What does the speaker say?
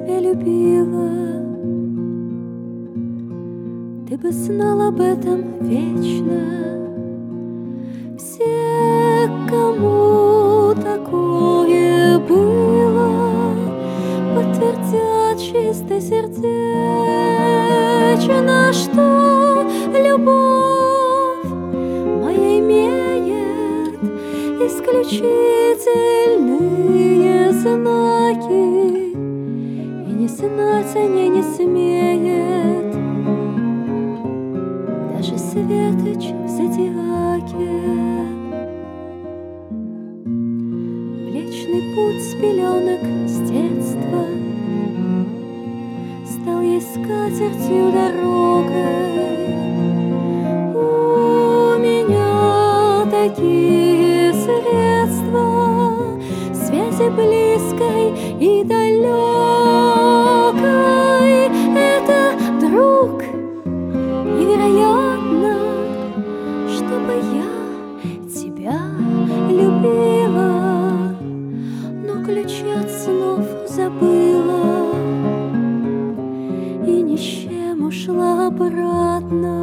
тебя любила, ты бы знал об этом вечно. Все, кому такое было, подтвердят чистосердечно, что любовь моя имеет исключительные знаки, и не знать о ней не смеет даже светоч в зодиаке. Млечный путь с пеленок с детства стал ей скатертью дорогой. У меня такие средства связи близкой и далекой. Это друг, невероятно, чтобы я тебя любила, но ключи от снов забыла и ни с чем ушла обратно.